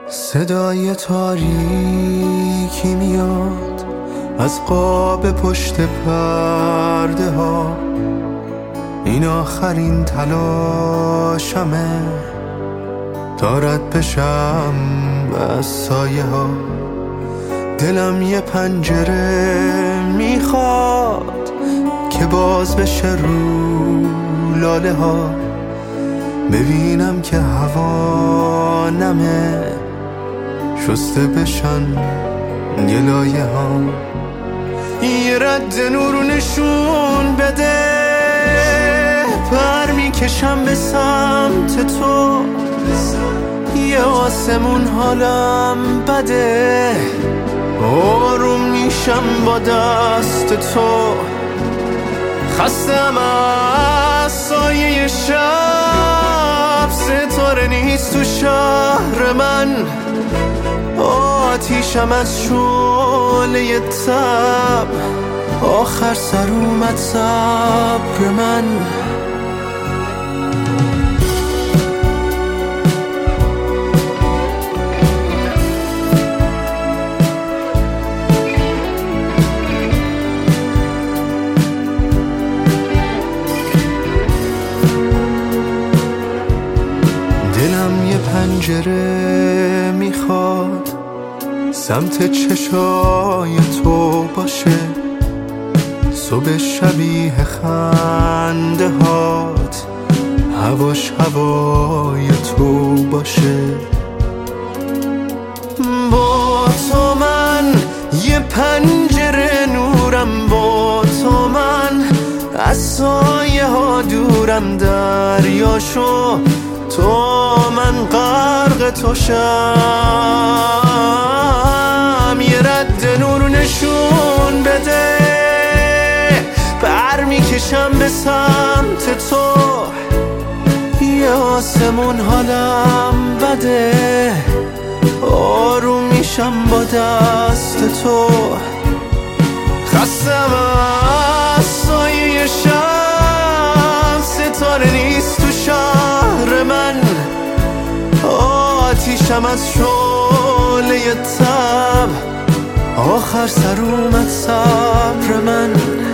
صدای تاریکی میاد از قاب پشت پرده ها، این آخرین تلاشمه تا رد بشم از سایه ها. دلم یه پنجره میخواد که باز بشه رو لاله ها، ببینم که هوا نمه شسته بشن یه لایه ها. یه رد نور نشون بده، پر میکشم به سمت تو، یه آسمون حالم بده، آروم میشم با دست تو. خستم از سایه شب، ستاره نیست تو شهر من، آتیشم از شعله تب، آخر سر اومد صبر من. دلم یه پنجره میخواد سمت چشای تو باشه، صبح شبیه خنده هات، هواش هوای تو باشه. با تو من یه پنجره نورم، با تو من از سایه ها دورم، دریاشو تو من غرق تو شم. یه رد نور نشون بده، پر میکشم به سمت تو، یه آسمون حالم بده، آروم میشم با دست تو. خستم از سایه شب، ستاره نیست تو شهر من، آتیشم از شعله تب، آخر سر اومد صبر من.